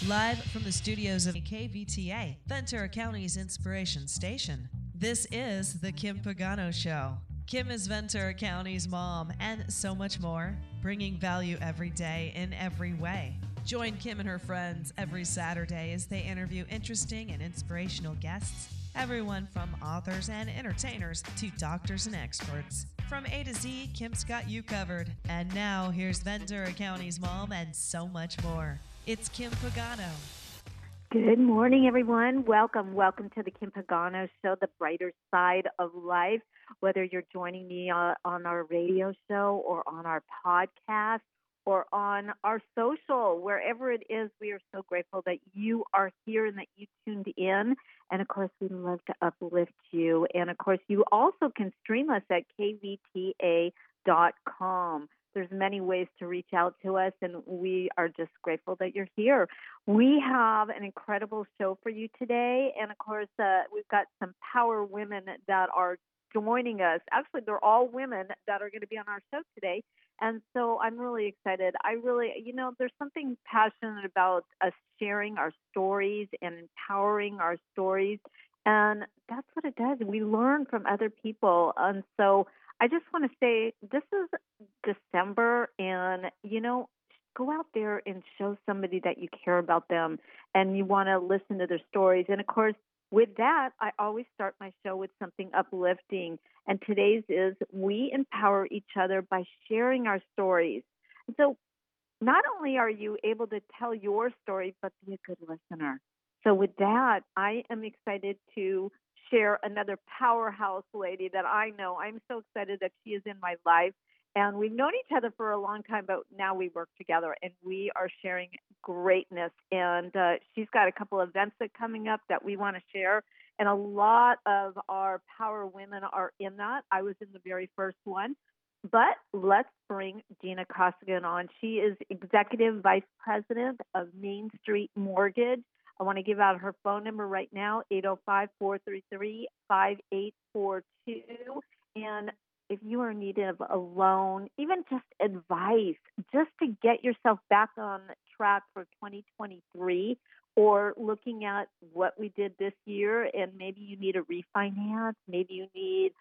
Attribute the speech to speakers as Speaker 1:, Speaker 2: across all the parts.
Speaker 1: Live from the studios of KVTA, Ventura County's inspiration station. This is The Kim Pagano Show. Kim is Ventura County's mom and so much more, bringing value every day in every way. Join Kim and her friends every Saturday as they interview interesting and inspirational guests, everyone from authors and entertainers to doctors and experts. From A to Z, Kim's got you covered. And now, here's Ventura County's mom and so much more. It's Kim Pagano.
Speaker 2: Good morning, everyone. Welcome to the Kim Pagano Show, the brighter side of life. Whether you're joining me on our radio show or on our podcast or on our social, wherever it is, we are so grateful that you are here and that you tuned in. And, of course, we love to uplift you. And, of course, you also can stream us at kvta.com. There's many ways to reach out to us, and we are just grateful that you're here. We have an incredible show for you today, and, of course, we've got some power women that are joining us. Actually, they're all women that are going to be on our show today, and so I'm really excited. There's something passionate about us sharing our stories and empowering our stories, and that's what it does. We learn from other people, and so I just want to say this is December, and, go out there and show somebody that you care about them and you want to listen to their stories. And, of course, with that, I always start my show with something uplifting. And today's is we empower each other by sharing our stories. And so not only are you able to tell your story, but be a good listener. So with that, I am excited to share another powerhouse lady that I know. I'm so excited that she is in my life. And we've known each other for a long time, but now we work together and we are sharing greatness. And she's got a couple of events that are coming up that we want to share. And a lot of our power women are in that. I was in the very first one. But let's bring Gina Costigan on. She is Executive Vice President of Main Street Mortgage. I want to give out her phone number right now, 805-433-5842. And if you are in need of a loan, even just advice, just to get yourself back on track for 2023, or looking at what we did this year, and maybe you need a refinance, maybe you need,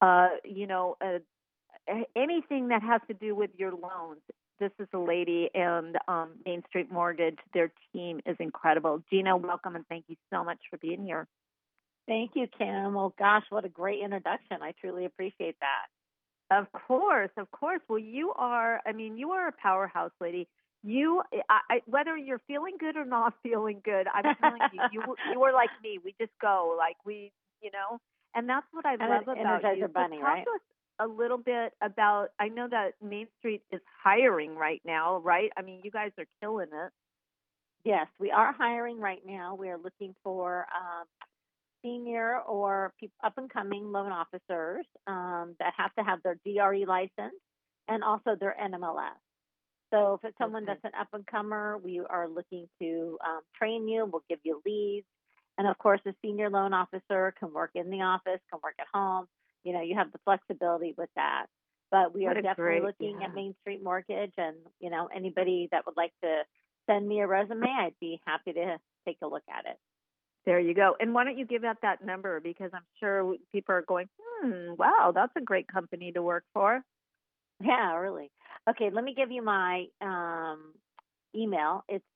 Speaker 2: anything that has to do with your loans. This is a lady, and Main Street Mortgage, their team is incredible. Gina, welcome, and thank you so much for being here.
Speaker 3: Thank you, Kim. Well, gosh, what a great introduction. I truly appreciate that.
Speaker 2: Of course. Well, you are a powerhouse lady. Whether you're feeling good or not feeling good, I'm telling you were like me. We just go, and that's what I love about you.
Speaker 3: Bunny,
Speaker 2: talk
Speaker 3: right?
Speaker 2: to us a little bit about, I know that Main Street is hiring right now, right? I mean, you guys are killing it.
Speaker 3: Yes, we are hiring right now. We are looking for senior or up-and-coming loan officers that have to have their DRE license and also their NMLS. So if it's someone that's an up-and-comer, we are looking to train you. We'll give you leads. And, of course, a senior loan officer can work in the office, can work at home. You have the flexibility with that. But we are definitely looking at Main Street Mortgage, and, anybody that would like to send me a resume, I'd be happy to take a look at it.
Speaker 2: There you go. And why don't you give out that number, because I'm sure people are going, wow, that's a great company to work for.
Speaker 3: Yeah, really. Okay, let me give you my email. It's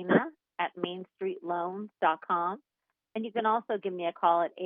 Speaker 3: Gina@mainstreetloans.com. And you can also give me a call at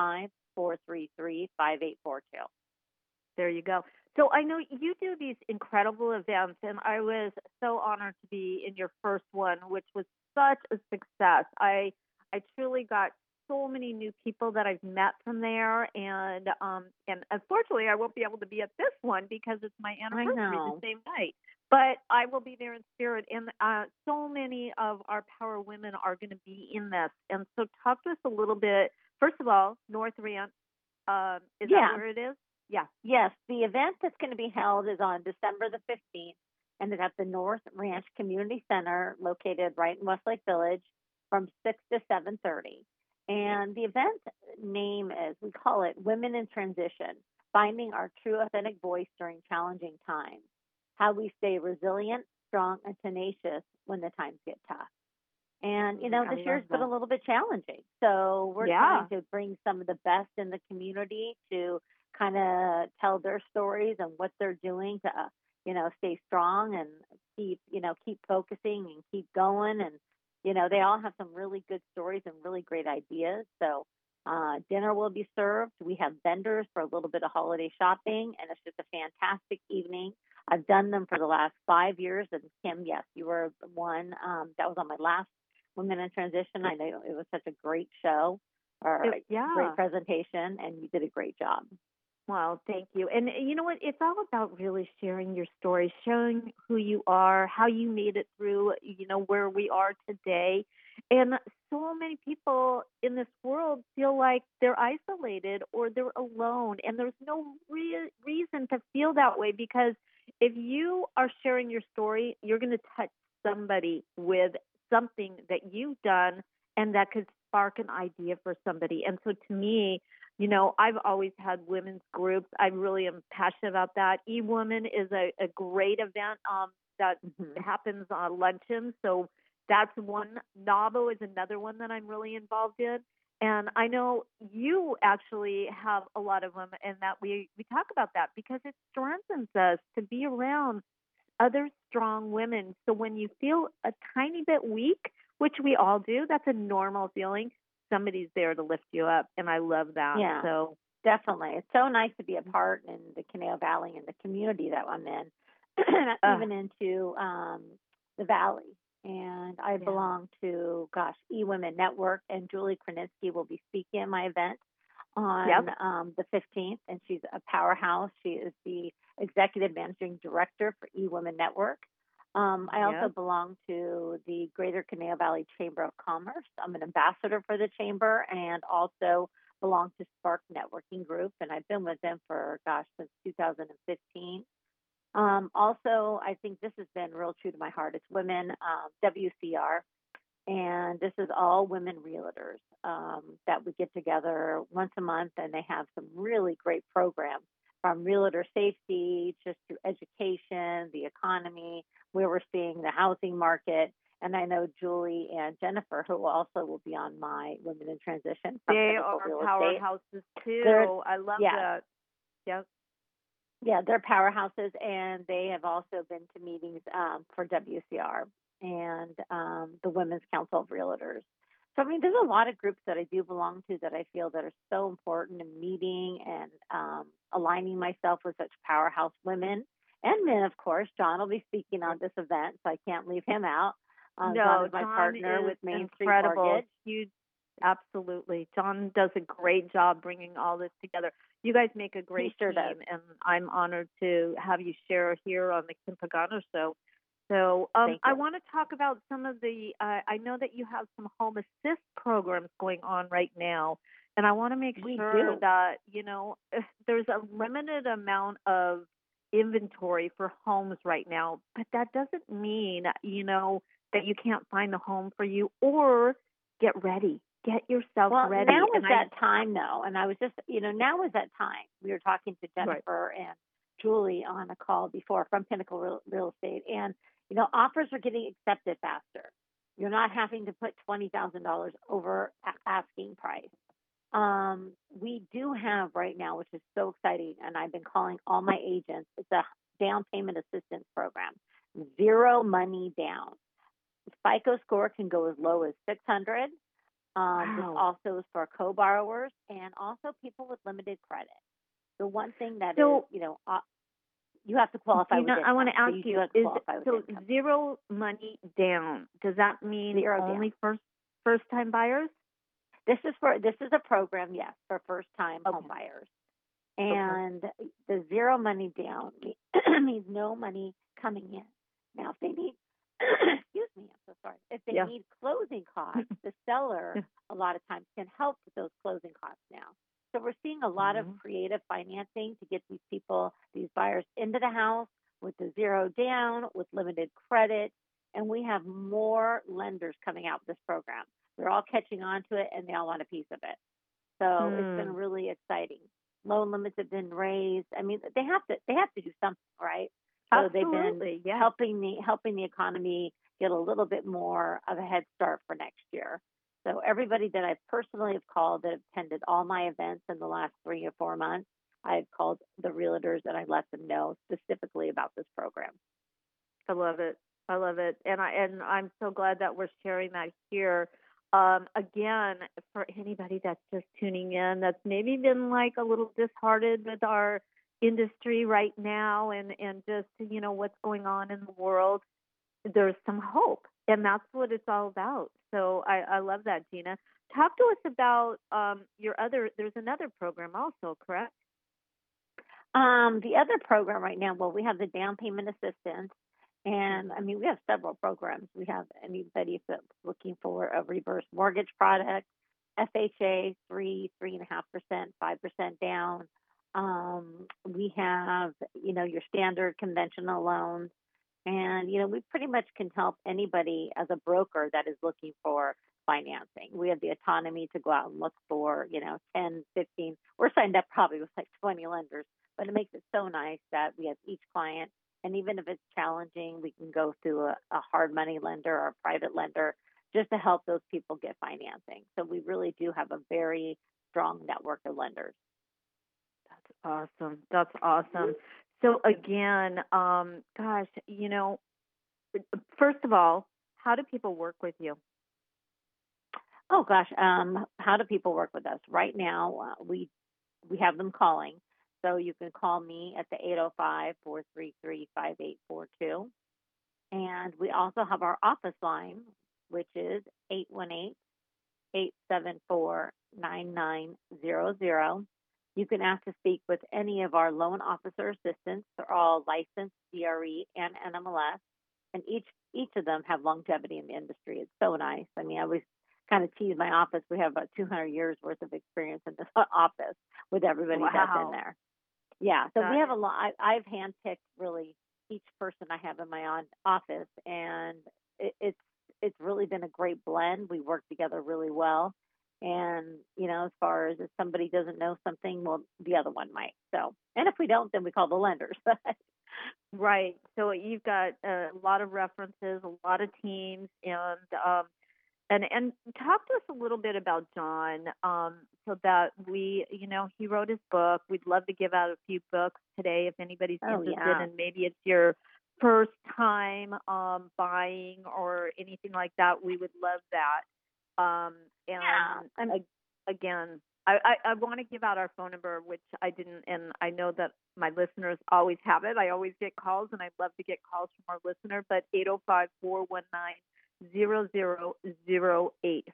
Speaker 3: 805-433-5842.
Speaker 2: There you go. So I know you do these incredible events, and I was so honored to be in your first one, which was such a success. I truly got so many new people that I've met from there, and unfortunately I won't be able to be at this one because it's my anniversary the same night. But I will be there in spirit, and so many of our power women are going to be in this. And so talk to us a little bit. First of all, North Ranch, is that where it is? Yeah.
Speaker 3: Yes, the event that's going to be held is on December the 15th, and it's at the North Ranch Community Center located right in Westlake Village from 6 to 7:30. And the event name is, we call it Women in Transition, Finding Our True Authentic Voice During Challenging Times, How We Stay Resilient, Strong, and Tenacious When the Times Get Tough. And,
Speaker 2: I
Speaker 3: this
Speaker 2: love
Speaker 3: year's been a
Speaker 2: that.
Speaker 3: little bit challenging. So we're
Speaker 2: Yeah.
Speaker 3: trying to bring some of the best in the community to kind of tell their stories and what they're doing to, stay strong and keep focusing and keep going. And, they all have some really good stories and really great ideas. So dinner will be served. We have vendors for a little bit of holiday shopping, and it's just a fantastic evening. I've done them for the last 5 years. And Kim, yes, you were one that was on my last Women in Transition. I know it was such a great show or a great
Speaker 2: Yeah.
Speaker 3: presentation, and you did a great job.
Speaker 2: Well, thank you. And you know what? It's all about really sharing your story, showing who you are, how you made it through, where we are today. And so many people in this world feel like they're isolated or they're alone. And there's no reason to feel that way, because if you are sharing your story, you're going to touch somebody with something that you've done, and that could spark an idea for somebody. And so to me, I've always had women's groups. I really am passionate about that. E-Woman is a great event that
Speaker 3: Hmm.
Speaker 2: happens on luncheon. So that's one. NAVO is another one that I'm really involved in. And I know you actually have a lot of them, and that we talk about that because it strengthens us to be around other strong women. So when you feel a tiny bit weak, which we all do, that's a normal feeling. Somebody's there to lift you up, and I love that.
Speaker 3: Yeah,
Speaker 2: So,
Speaker 3: definitely. It's so nice to be a part in the Canal Valley and the community that I'm in,
Speaker 2: uh,
Speaker 3: even into the Valley. And I
Speaker 2: yeah,
Speaker 3: belong to, gosh, eWomen Network, and Julie Kronitzky will be speaking at my event on
Speaker 2: yep,
Speaker 3: the 15th, and she's a powerhouse. She is the executive managing director for eWomen Network. I also
Speaker 2: yep.
Speaker 3: belong to the Greater Canal Valley Chamber of Commerce. I'm an ambassador for the chamber, and also belong to Spark Networking Group, and I've been with them for, gosh, since 2015. Also, I think this has been real true to my heart. It's Women WCR, and this is all women realtors that we get together once a month, and they have some really great programs from realtor safety just through education, the economy, where we're seeing the housing market. And I know Julie and Jennifer, who also will be on my Women in Transition from
Speaker 2: They
Speaker 3: Pinnacle
Speaker 2: are
Speaker 3: Real Estate.
Speaker 2: powerhouses
Speaker 3: They're
Speaker 2: too. I love
Speaker 3: yeah,
Speaker 2: that. Yep.
Speaker 3: yeah, they're powerhouses, and they have also been to meetings for WCR and the Women's Council of Realtors. So, I mean, there's a lot of groups that I do belong to that I feel that are so important in meeting and aligning myself with such powerhouse women and men, of course. John will be speaking on this event, so I can't leave him out. John
Speaker 2: No,
Speaker 3: is my
Speaker 2: John
Speaker 3: partner
Speaker 2: is
Speaker 3: with Main Street
Speaker 2: incredible.
Speaker 3: Mortgage.
Speaker 2: Huge, absolutely. John does a great job bringing all this together. You guys make a
Speaker 3: He
Speaker 2: great
Speaker 3: sure does.
Speaker 2: team, and I'm honored to have you share here on the Kim Pagano Show. So
Speaker 3: Thank
Speaker 2: I
Speaker 3: you.
Speaker 2: want to talk about some of the, I know that you have some home assist programs going on right now, and I want to make
Speaker 3: We
Speaker 2: sure
Speaker 3: do.
Speaker 2: that, there's a limited amount of inventory for homes right now, but that doesn't mean, that you can't find the home for you, or get ready. Get yourself
Speaker 3: Well,
Speaker 2: ready.
Speaker 3: now is
Speaker 2: And
Speaker 3: that time, though. And I was just, now is that time. We were talking to
Speaker 2: right.
Speaker 3: Jennifer and Julie on a call before from Pinnacle Real Estate. And, offers are getting accepted faster. You're not having to put $20,000 over asking price. We do have right now, which is so exciting, and I've been calling all my agents, it's a down payment assistance program, zero money down. FICO score can go as low as 600. This
Speaker 2: Wow.
Speaker 3: also is for co-borrowers and also people with limited credit. The one thing that is,
Speaker 2: So,
Speaker 3: you have to qualify with
Speaker 2: I want
Speaker 3: income.
Speaker 2: to
Speaker 3: So
Speaker 2: ask
Speaker 3: you do
Speaker 2: you,
Speaker 3: have to
Speaker 2: is
Speaker 3: qualify with
Speaker 2: so
Speaker 3: income.
Speaker 2: zero money down? Does that mean
Speaker 3: Zero down.
Speaker 2: only first time buyers?
Speaker 3: This is a program, yes, for first time home
Speaker 2: Okay.
Speaker 3: buyers.
Speaker 2: Okay.
Speaker 3: And the zero money down means no money coming in. Now, if they need, excuse me, I'm so sorry. If they
Speaker 2: Yeah.
Speaker 3: need closing costs, the seller a lot of times can help with those closing costs now. So we're seeing a lot of creative financing to get these buyers into the house with the zero down, with limited credit. And we have more lenders coming out with this program. They're all catching on to it, and they all want a piece of it. So it's been really exciting. Loan limits have been raised. I mean, they have to do something, right? So they've been
Speaker 2: Absolutely. Yeah.
Speaker 3: helping the economy get a little bit more of a head start for next year. So everybody that I personally have called that attended all my events in the last 3 or 4 months, I've called the realtors and I let them know specifically about this program.
Speaker 2: I love it. I love it, and I'm so glad that we're sharing that here. Again, for anybody that's just tuning in, that's maybe been like a little disheartened with our industry right now, and just what's going on in the world. There's some hope, and that's what it's all about. So I love that, Gina. Talk to us about your other. There's another program also, correct?
Speaker 3: The other program right now, well, we have the down payment assistance. And I mean, we have several programs. We have anybody that's looking for a reverse mortgage product, FHA, 3.5%, 5% down. We have, your standard conventional loans. And, we pretty much can help anybody as a broker that is looking for financing. We have the autonomy to go out and look for, 10, 15. We're signed up probably with like 20 lenders, but it makes it so nice that we have each client. And even if it's challenging, we can go through a hard money lender or a private lender just to help those people get financing. So we really do have a very strong network of lenders.
Speaker 2: That's awesome. That's awesome. So again, gosh, first of all, how do people work with you?
Speaker 3: Oh gosh, how do people work with us? Right now, we have them calling. So you can call me at the 805-433-5842. And we also have our office line, which is 818-874-9900. You can ask to speak with any of our loan officer assistants. They're all licensed CRE and NMLS, and each of them have longevity in the industry. It's so nice. I mean, I always kind of tease my office. We have about 200 years worth of experience in this office with everybody that's in there. Yeah, so we have a lot. I've handpicked really each person I have in my office, and it's really been a great blend. We work together really well, and as far as if somebody doesn't know something, well, the other one might. So, and if we don't, then we call the lenders.
Speaker 2: Right. So you've got a lot of references, a lot of teams, and talk to us a little bit about John, so that he wrote his book. We'd love to give out a few books today if anybody's interested, and maybe it's your first time buying or anything like that. We would love that. Again, I want to give out our phone number, which I didn't, and I know that my listeners always have it. I always get calls, and I'd love to get calls from our listener, but 805-419-0008,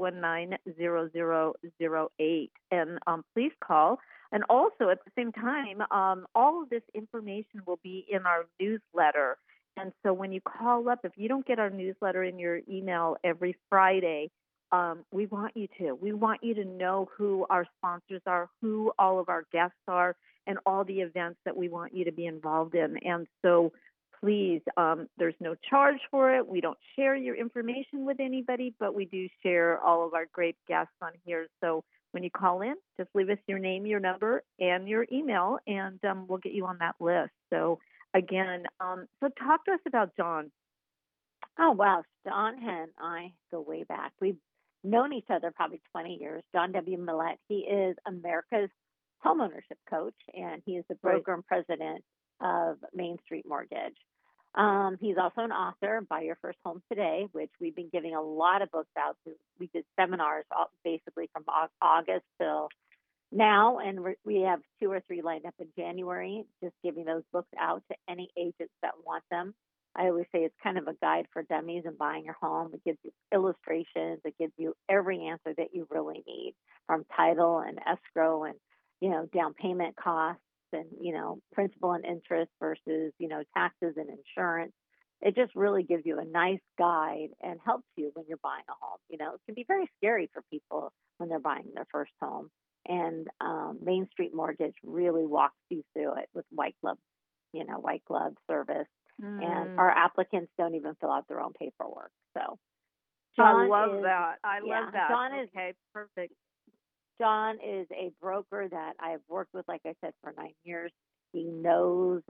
Speaker 2: 419-0008. And please call. And also at the same time, all of this information will be in our newsletter. And so when you call up, if you don't get our newsletter in your email every Friday, we want you to. We want you to know who our sponsors are, who all of our guests are, and all the events that we want you to be involved in. And so please, there's no charge for it. We don't share your information with anybody, but we do share all of our great guests on here. So when you call in, just leave us your name, your number, and your email, and we'll get you on that list. So again, so talk to us about John.
Speaker 3: Oh, wow. John and I go way back. We've known each other probably 20 years. John W. Millett, he is America's homeownership coach, and he is the broker and president of Main Street Mortgage. He's also an author, Buy Your First Home Today, which we've been giving a lot of books out to. We did seminars basically from August till now, and we have 2 or 3 lined up in January, just giving those books out to any agents that want them. I always say it's kind of a guide for dummies in buying your home. It gives you illustrations. It gives you every answer that you really need, from title and escrow and, down payment costs and, principal and interest versus, taxes and insurance. It just really gives you a nice guide and helps you when you're buying a home. It can be very scary for people when they're buying their first home. And Main Street Mortgage really walks you through it with white glove service. And our applicants don't even fill out their own paperwork. So
Speaker 2: I love that.
Speaker 3: John is
Speaker 2: perfect.
Speaker 3: John is a broker that I've worked with, like I said, for 9 years. He knows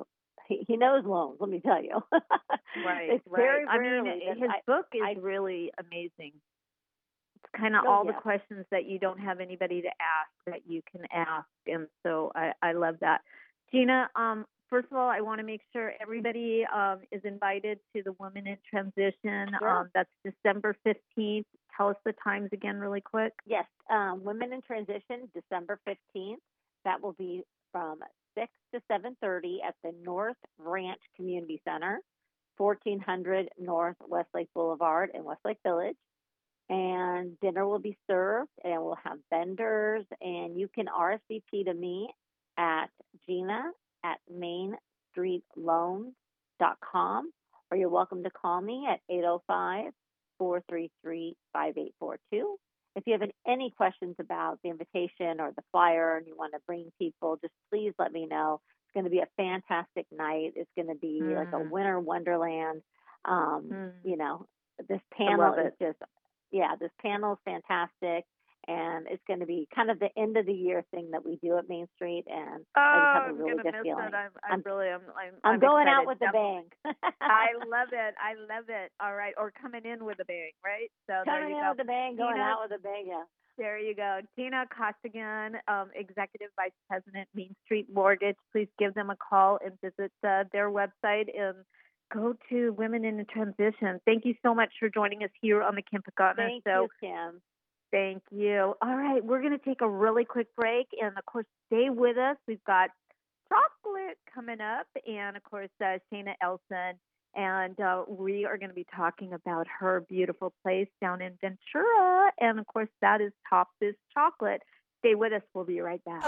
Speaker 3: he knows loans. Let me tell you.
Speaker 2: Right.
Speaker 3: It's very
Speaker 2: I
Speaker 3: rarely
Speaker 2: mean,
Speaker 3: that
Speaker 2: his book is really amazing. It's kind of all the questions that you don't have anybody to ask that you can ask, and so I love that. Gina, first of all, I want to make sure everybody is invited to the Women in Transition.
Speaker 3: Sure.
Speaker 2: That's December 15th. Tell us the times again really quick.
Speaker 3: Yes, Women in Transition, December 15th. That will be from 6 to 7:30 at the North Ranch Community Center, 1400 North Westlake Boulevard in Westlake Village. And dinner will be served, and we'll have vendors, and you can RSVP to me at gina@mainstreetloans.com, or you're welcome to call me at 805-433-5842. If you have any questions about the invitation or the flyer and you want to bring people, just please let me know. It's going to be a fantastic night. It's going to be like a winter wonderland. You know, this panel is just, this panel is fantastic. And it's going to be kind of the end of the year thing that we do at Main Street, and I just have a really good feeling. I'm going out with a bang.
Speaker 2: I love it. I love it. All right, or coming in with a bang, right? So
Speaker 3: coming in with a bang, going out with a bang. Yeah.
Speaker 2: There you go, Gina Costigan, Executive Vice President, Main Street Mortgage. Please give them a call and visit their website and go to Women in Transition. Thank you so much for joining us here on the Kim Pagano Show.
Speaker 3: Thank you, Kim.
Speaker 2: Thank you. All right, we're going to take a really quick break, and of course, stay with us. We've got chocolate coming up, and of course, Shayna Elson, and we are going to be talking about her beautiful place down in Ventura, and of course, that is Top This Chocolate. Stay with us. We'll be right back.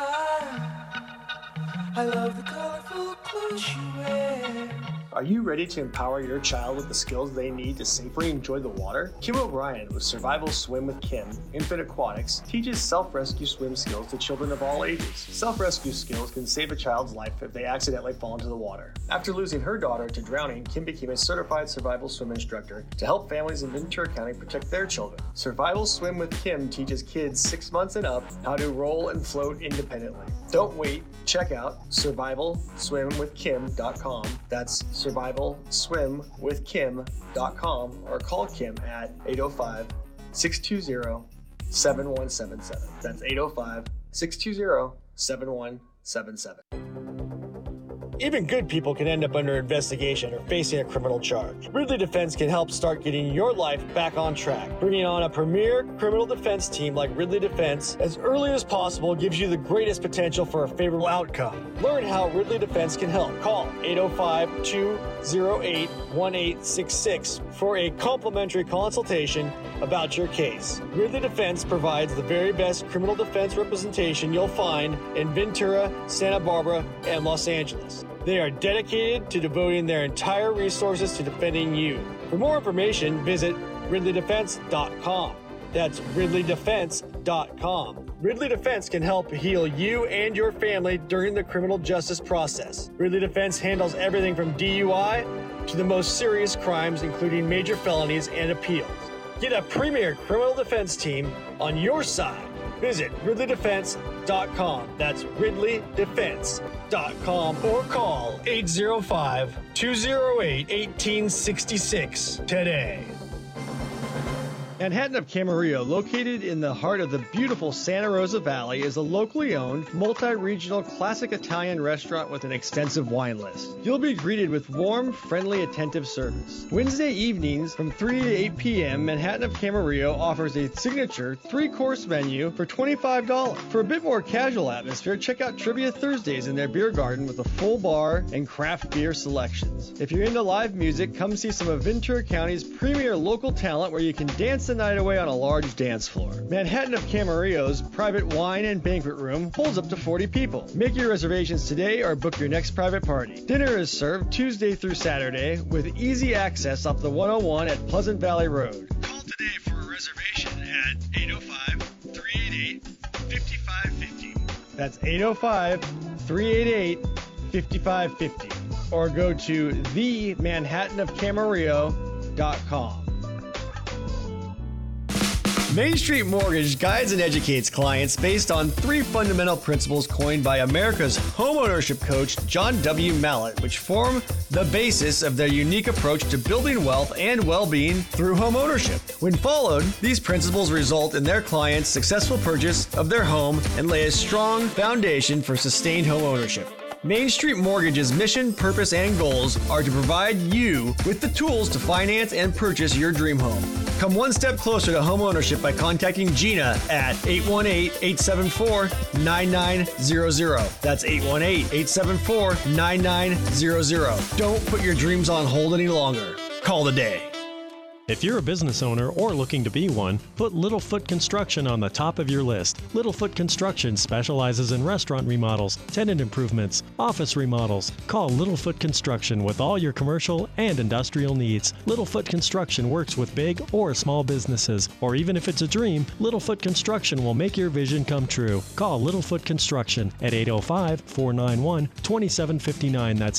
Speaker 4: I love the colorful clothes you wear. Are you ready to empower your child with the skills they need to safely enjoy the water? Kim O'Brien with Survival Swim with Kim, Infant Aquatics, teaches self-rescue swim skills to children of all ages. Self-rescue skills can save a child's life if they accidentally fall into the water. After losing her daughter to drowning, Kim became a certified survival swim instructor to help families in Ventura County protect their children. Survival Swim with Kim teaches kids 6 months and up how to roll and float independently. Don't wait. Check out survivalswimwithkim.com. That's survivalswimwithkim.com, or call Kim at 805-620-7177. That's 805-620-7177. Even good people can end up under investigation or facing a criminal charge. Ridley Defense can help start getting your life back on track. Bringing on a premier criminal defense team like Ridley Defense as early as possible gives you the greatest potential for a favorable outcome. Learn how Ridley Defense can help. Call 805-208-1866 for a complimentary consultation about your case. Ridley Defense provides the very best criminal defense representation you'll find in Ventura, Santa Barbara, and Los Angeles. They are dedicated to devoting their entire resources to defending you. For more information, visit RidleyDefense.com. That's RidleyDefense.com. Ridley Defense can help heal you and your family during the criminal justice process. Ridley Defense handles everything from DUI to the most serious crimes, including major felonies and appeals. Get a premier criminal defense team on your side. Visit RidleyDefense.com. That's RidleyDefense.com, or call 805-208-1866 today. Manhattan of Camarillo, located in the heart of the beautiful Santa Rosa Valley, is a locally owned, multi-regional classic Italian restaurant with an extensive wine list. You'll be greeted with warm, friendly, attentive service. Wednesday evenings from 3 to 8 p.m., Manhattan of Camarillo offers a signature 3-course menu for $25. For a bit more casual atmosphere, check out Trivia Thursdays in their beer garden with a full bar and craft beer selections. If you're into live music, come see some of Ventura County's premier local talent where you can dance the night away on a large dance floor. Manhattan of Camarillo's private wine and banquet room holds up to 40 people. Make your reservations today or book your next private party. Dinner is served Tuesday through Saturday with easy access off the 101 at Pleasant Valley Road. Call today for a reservation at 805-388-5550. That's 805-388-5550. Or go to themanhattanofcamarillo.com. Main Street Mortgage guides and educates clients based on 3 fundamental principles coined by America's homeownership coach, John W. Mallett, which form the basis of their unique approach to building wealth and well-being through homeownership. When followed, these principles result in their clients' successful purchase of their home and lay a strong foundation for sustained homeownership. Main Street Mortgage's mission, purpose, and goals are to provide you with the tools to finance and purchase your dream home. Come one step closer to homeownership by contacting Gina at 818-874-9900. That's 818-874-9900. Don't put your dreams on hold any longer. Call today.
Speaker 5: If you're a business owner or looking to be one, put Littlefoot Construction on the top of your list. Littlefoot Construction specializes in restaurant remodels, tenant improvements, office remodels. Call Littlefoot Construction with all your commercial and industrial needs. Littlefoot Construction works with big or small businesses, or even if it's a dream, Littlefoot Construction will make your vision come true. Call Littlefoot Construction at 805-491-2759. That's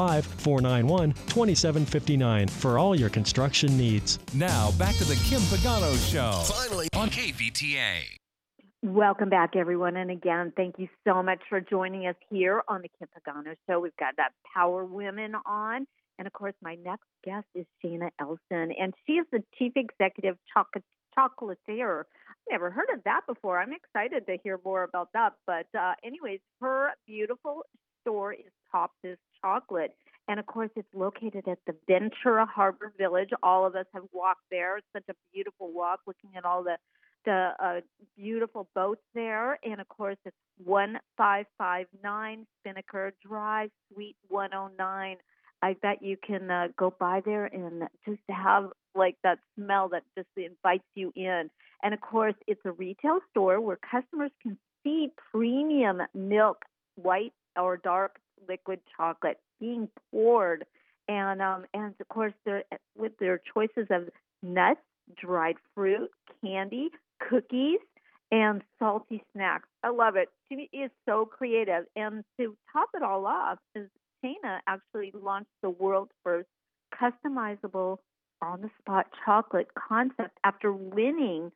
Speaker 5: 805-491-2759 for all your construction needs.
Speaker 6: Now, back to the Kim Pagano Show. Finally on KVTA.
Speaker 2: Welcome back, everyone. And again, thank you so much for joining us here on the Kim Pagano Show. We've got that Power Women on. And, of course, my next guest is Shana Elson. And she is the Chief Executive Chocolatier. I've never heard of that before. I'm excited to hear more about that. But anyways, her beautiful store is Topsis Chocolate. And, of course, it's located at the Ventura Harbor Village. All of us have walked there. It's such a beautiful walk, looking at all the beautiful boats there. And, of course, it's 1559 Spinnaker Drive, Suite 109. I bet you can go by there and just have, like, that smell that just invites you in. And, of course, it's a retail store where customers can see premium milk, white or dark liquid chocolate being poured, and of course with their choices of nuts, dried fruit, candy, cookies, and salty snacks. I love it. She is so creative, and to top it all off, Shana actually launched the world's first customizable on-the-spot chocolate concept after winning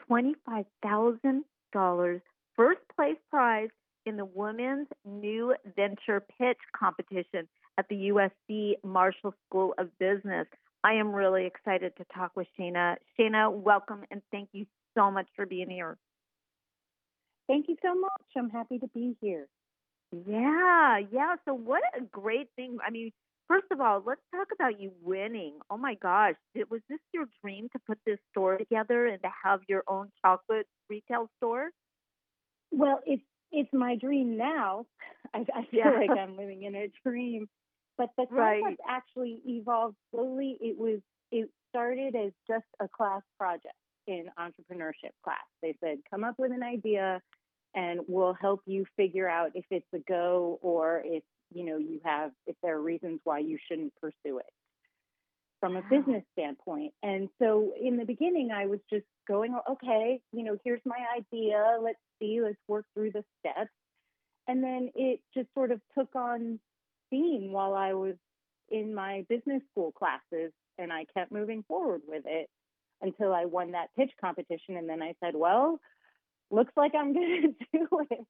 Speaker 2: $25,000 first place prize in the Women's New Venture Pitch competition at the USC Marshall School of Business. I am really excited to talk with Shana. Shana, welcome, and thank you so much for being here.
Speaker 3: Thank you so much. I'm happy to be here.
Speaker 2: Yeah. So what a great thing. I mean, first of all, let's talk about you winning. Oh, my gosh. Was this your dream to put this store together and to have your own chocolate retail store?
Speaker 3: Well, it's my dream now. I feel like I'm living in a dream. But the concept actually evolved slowly. It started as just a class project in entrepreneurship class. They said, come up with an idea and we'll help you figure out if it's a go or if there are reasons why you shouldn't pursue it from a business standpoint. And so in the beginning, I was just going, okay, here's my idea. Let's work through the steps. And then it just sort of took on steam while I was in my business school classes, and I kept moving forward with it until I won that pitch competition. And then I said, well, looks like I'm going to do it.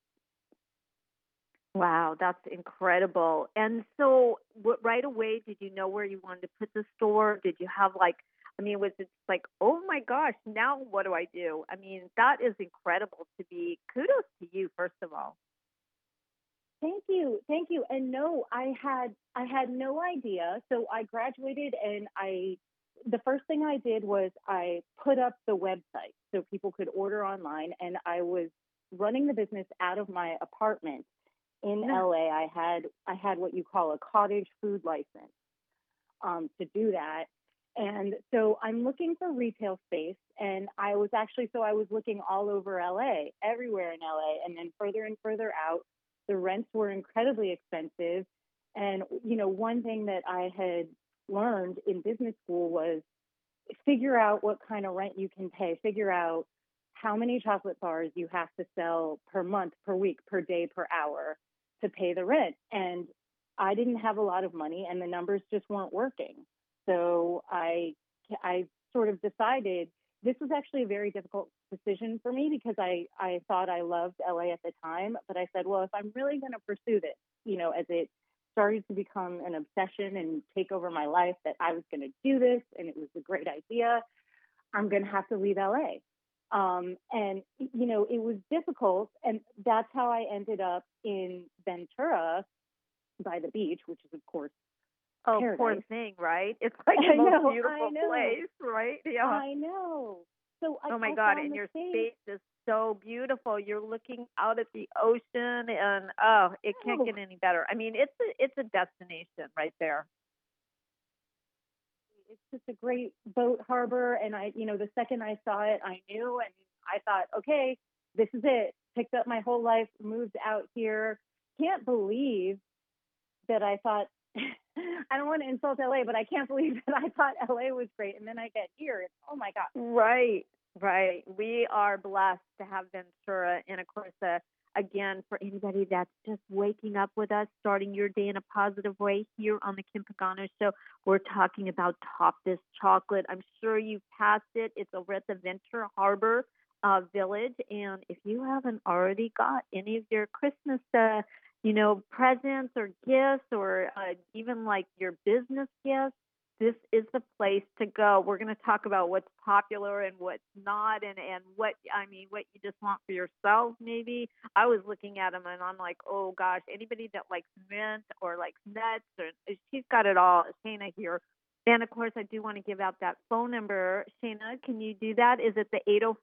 Speaker 2: Wow, that's incredible. And so right away, did you know where you wanted to put the store? Did you have was it like, oh my gosh, now what do I do? I mean, that is incredible kudos to you, first of all.
Speaker 3: Thank you. And no, I had no idea. So I graduated and the first thing I did was I put up the website so people could order online, and I was running the business out of my apartment in LA. I had what you call a cottage food license to do that. And so I'm looking for retail space, and I was looking all over LA, everywhere in LA, and then further and further out. The rents were incredibly expensive. And, one thing that I had learned in business school was figure out what kind of rent you can pay, figure out how many chocolate bars you have to sell per month, per week, per day, per hour to pay the rent. And I didn't have a lot of money, and the numbers just weren't working. So I sort of decided
Speaker 7: this was actually a very difficult decision for me because I thought I loved LA at the time, but I said, well, if I'm really going to pursue this, as it started to become an obsession and take over my life, that I was going to do this and it was a great idea, I'm going to have to leave LA. And, it was difficult. And that's how I ended up in Ventura by the beach, which is, of course,
Speaker 2: Oh,
Speaker 7: paradise.
Speaker 2: poor thing, right? It's like the most beautiful place, right? Yeah.
Speaker 7: I know. So
Speaker 2: Oh my
Speaker 7: I
Speaker 2: God,
Speaker 7: found
Speaker 2: and
Speaker 7: the
Speaker 2: your
Speaker 7: space.
Speaker 2: space is so beautiful. You're looking out at the ocean, and it can't get any better. I mean, it's a destination right there.
Speaker 7: It's just a great boat harbor. And the second I saw it, I knew, and I thought, okay, this is it. Picked up my whole life, moved out here. Can't believe that I thought, I don't want to insult LA, but I can't believe that I thought LA was great. And then I get here. It's, oh my God.
Speaker 2: Right, right. We are blessed to have Ventura. And of course, again, for anybody that's just waking up with us, starting your day in a positive way here on the Kim Pagano Show, we're talking about Top This Chocolate. I'm sure you've passed it. It's over at the Ventura Harbor Village. And if you haven't already got any of your Christmas presents or gifts, or even like your business gifts, this is the place to go. We're going to talk about what's popular and what's not, and what you just want for yourself. Maybe I was looking at them and I'm like, oh gosh, anybody that likes mint or likes nuts, or she's got it all. Shayna here. And of course, I do want to give out that phone number. Shayna, can you do that? Is it the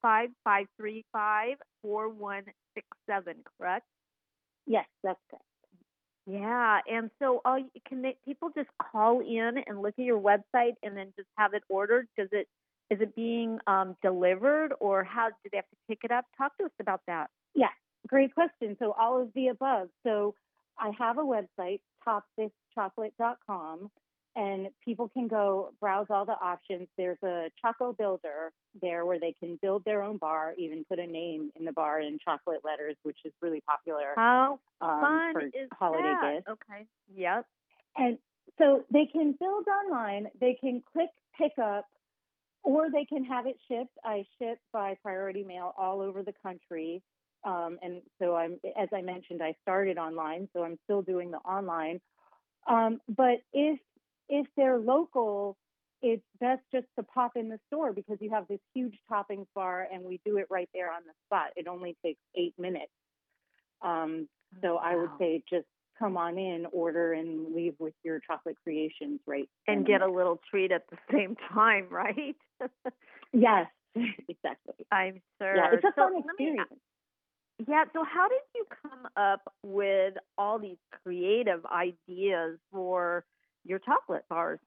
Speaker 2: 805-535-4167, correct?
Speaker 7: Yes, that's correct.
Speaker 2: Yeah, and so people just call in and look at your website and then just have it ordered? Is it being delivered, or how do they have to pick it up? Talk to us about that.
Speaker 7: Yeah, great question. So all of the above. So I have a website, topthischocolate.com, and people can go browse all the options. There's a Choco Builder there where they can build their own bar, even put a name in the bar in chocolate letters, which is really popular.
Speaker 2: How fun
Speaker 7: for
Speaker 2: is
Speaker 7: holiday
Speaker 2: that?
Speaker 7: gifts.
Speaker 2: Okay. Yep.
Speaker 7: And so they can build online, they can click pick up, or they can have it shipped. I ship by priority mail all over the country. And so as I mentioned, I started online, so I'm still doing the online. But if they're local, it's best just to pop in the store because you have this huge toppings bar and we do it right there on the spot. It only takes 8 minutes. So I would say just come on in, order, and leave with your chocolate creations right.
Speaker 2: And get a little treat at the same time, right?
Speaker 7: Yes, exactly.
Speaker 2: I'm sure.
Speaker 7: Yeah, it's a fun experience.
Speaker 2: Yeah, so how did you come up with all these creative ideas for your chocolate bars?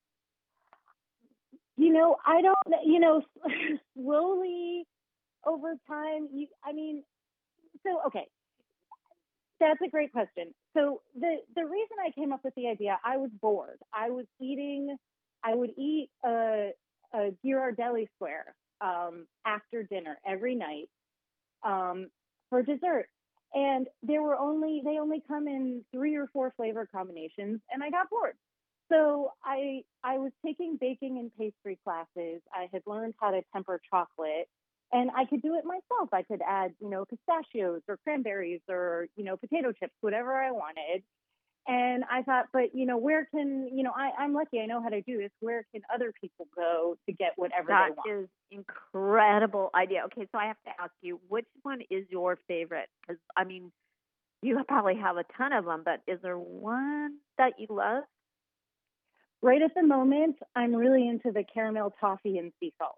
Speaker 7: I don't, slowly over time, okay, that's a great question. So the reason I came up with the idea, I was bored. I would eat a Ghirardelli square after dinner every night for dessert. And they only come in 3 or 4 flavor combinations, and I got bored. So I was taking baking and pastry classes. I had learned how to temper chocolate, and I could do it myself. I could add, pistachios or cranberries or, potato chips, whatever I wanted. And I thought, but, where can, I'm lucky. I know how to do this. Where can other people go to get whatever they want?
Speaker 2: That is incredible idea. Okay, so I have to ask you, which one is your favorite? Because, you probably have a ton of them, but is there one that you love?
Speaker 7: Right at the moment, I'm really into the caramel toffee and sea salt.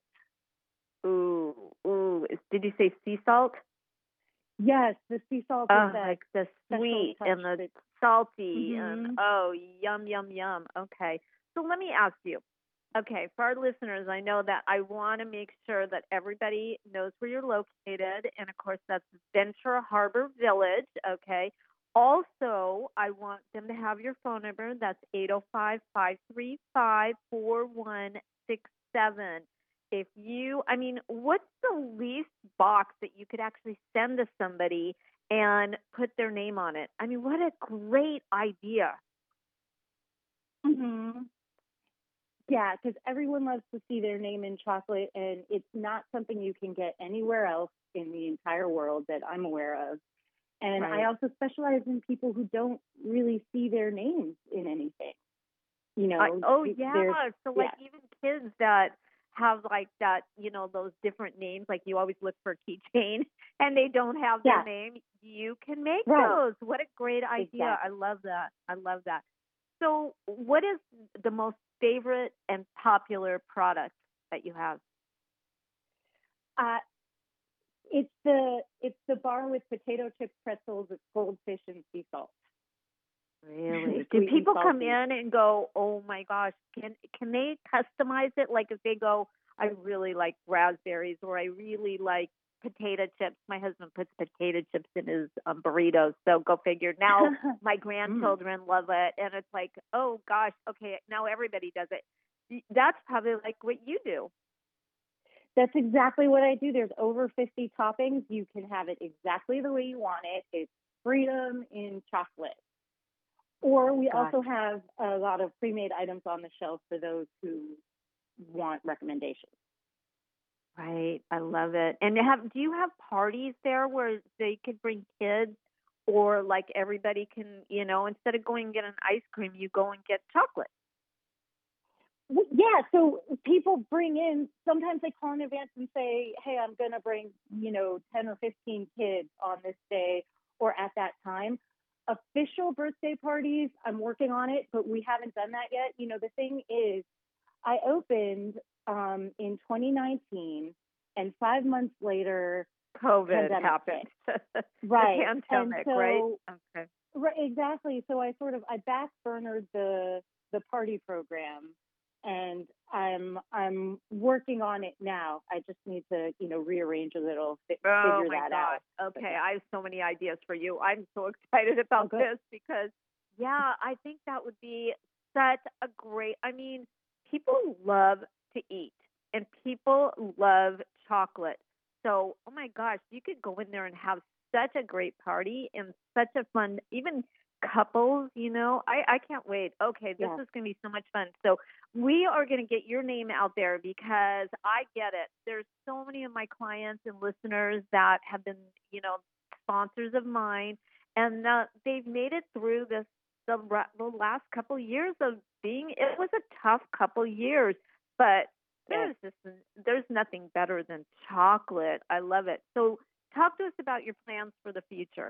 Speaker 2: Ooh. Did you say sea salt?
Speaker 7: Yes, the sea salt is
Speaker 2: like the sweet and the salty.
Speaker 7: Mm-hmm.
Speaker 2: And yum. Okay. So let me ask you. Okay, for our listeners, I know that I want to make sure that everybody knows where you're located. And of course, that's Ventura Harbor Village. Okay. Also, I want them to have your phone number. That's 805-535-4167. What's the least box that you could actually send to somebody and put their name on it? What a great idea.
Speaker 7: Mm-hmm. Yeah, because everyone loves to see their name in chocolate, and it's not something you can get anywhere else in the entire world that I'm aware of. And I
Speaker 2: Right.
Speaker 7: also specialize in people who don't really see their names in anything. You know,
Speaker 2: Oh
Speaker 7: there's,
Speaker 2: yeah. So like
Speaker 7: yeah,
Speaker 2: even kids that have like that, those different names, like you always look for a keychain and they don't have their
Speaker 7: yeah,
Speaker 2: name, you can make
Speaker 7: right,
Speaker 2: those. What a great idea. I
Speaker 7: exactly.
Speaker 2: love that. I love that. So what is the most favorite and popular product that you have?
Speaker 7: Uh, it's the bar with potato chips, pretzels, with goldfish and sea salt.
Speaker 2: Really? Do
Speaker 7: Sweet and
Speaker 2: people come
Speaker 7: salty.
Speaker 2: in and go, "Oh my gosh, can they customize it?" Like if they go, "I really like raspberries," or "I really like potato chips." My husband puts potato chips in his burritos, so go figure. Now my
Speaker 7: Mm.
Speaker 2: grandchildren love it, and it's like, "Oh gosh, okay, now everybody does it." That's probably like what you do.
Speaker 7: That's exactly what I do. There's over 50 toppings. You can have it exactly the way you want it. It's freedom in chocolate. Or we
Speaker 2: Gosh.
Speaker 7: also have a lot of pre-made items on the shelf for those who want recommendations.
Speaker 2: Right. I love it. And do you have parties there where they could bring kids or like everybody can, instead of going and get an ice cream, you go and get chocolate?
Speaker 7: Yeah, so people bring in, sometimes they call in advance and say, hey, I'm going to bring, 10 or 15 kids on this day or at that time. Official birthday parties, I'm working on it, but we haven't done that yet. The thing is, I opened in 2019, and 5 months later,
Speaker 2: COVID
Speaker 7: pandemic
Speaker 2: happened.
Speaker 7: hit.
Speaker 2: The
Speaker 7: Right. And
Speaker 2: pandemic, right?
Speaker 7: so,
Speaker 2: Okay.
Speaker 7: right, exactly. So I back burnered the party program, and I'm working on it now. I just need to rearrange a little,
Speaker 2: Oh
Speaker 7: figure
Speaker 2: my
Speaker 7: that
Speaker 2: gosh.
Speaker 7: out. But
Speaker 2: Okay.
Speaker 7: yeah.
Speaker 2: I have so many ideas for you. I'm so excited
Speaker 7: Oh,
Speaker 2: about
Speaker 7: good.
Speaker 2: this because, yeah, I think that would be such a great, people love to eat and people love chocolate. So, oh my gosh, you could go in there and have such a great party and such a fun, even couples, I can't wait. Okay, this
Speaker 7: Yeah.
Speaker 2: is going to be so much fun. So, we are going to get your name out there because I get it. There's so many of my clients and listeners that have been, sponsors of mine, and they've made it through the last couple years of being. It was a tough couple years, but
Speaker 7: Yeah.
Speaker 2: there's nothing better than chocolate. I love it. So, talk to us about your plans for the future.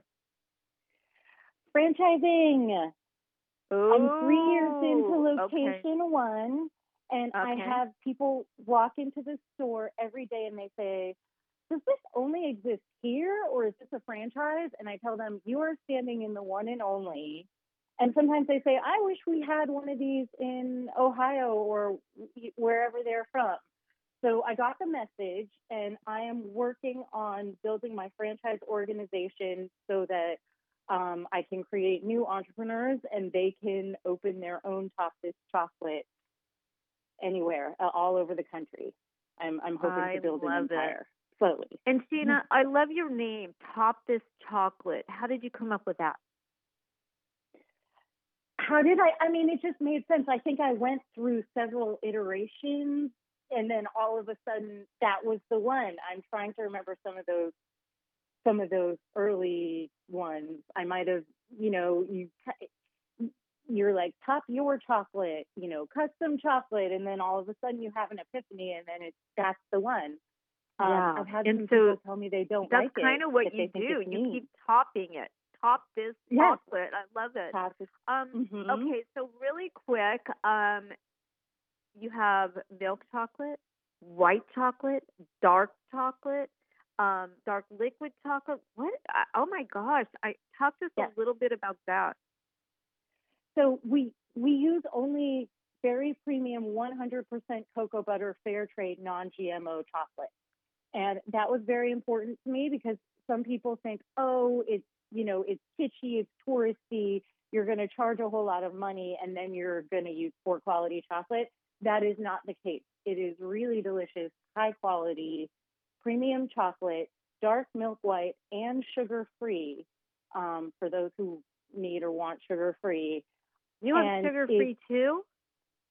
Speaker 7: Franchising. I'm 3 years into
Speaker 2: Ooh, okay.
Speaker 7: location one, and I
Speaker 2: Okay.
Speaker 7: have people walk into the store every day and they say, does this only exist here or is this a franchise? And I tell them, you are standing in the one and only. And sometimes they say, I wish we had one of these in Ohio or wherever they're from. So I got the message, and I am working on building my franchise organization so that I can create new entrepreneurs and they can open their own Top This Chocolate anywhere, all over the country. I'm hoping
Speaker 2: I
Speaker 7: to build an
Speaker 2: love it.
Speaker 7: empire slowly.
Speaker 2: And Sheena, I love your name, Top This Chocolate. How did you come up with that?
Speaker 7: How did I mean, it just made sense. I think I went through several iterations, and then all of a sudden that was the one. I'm trying to remember some of those early ones. I might have, you're like top your chocolate, custom chocolate, and then all of a sudden you have an epiphany, and then that's the one.
Speaker 2: Yeah.
Speaker 7: I've had
Speaker 2: And
Speaker 7: some
Speaker 2: so
Speaker 7: people tell me they don't
Speaker 2: that's
Speaker 7: like it,
Speaker 2: kind of what
Speaker 7: that
Speaker 2: you
Speaker 7: they think
Speaker 2: do.
Speaker 7: it's
Speaker 2: You
Speaker 7: mean.
Speaker 2: keep topping it. Top this
Speaker 7: Yes.
Speaker 2: chocolate. I love it.
Speaker 7: Mhm.
Speaker 2: Okay, so really quick, you have milk chocolate, white chocolate, dark chocolate, dark liquid chocolate. What? Oh my gosh! Talk to us
Speaker 7: Yes.
Speaker 2: a little bit about that.
Speaker 7: So we use only very premium 100% cocoa butter, fair trade, non-GMO chocolate. And that was very important to me because some people think, oh, it's kitschy, it's touristy, you're going to charge a whole lot of money, and then you're going to use poor quality chocolate. That is not the case. It is really delicious, high quality, premium chocolate, dark milk white, and sugar free, for those who need or want sugar free.
Speaker 2: You have sugar free too?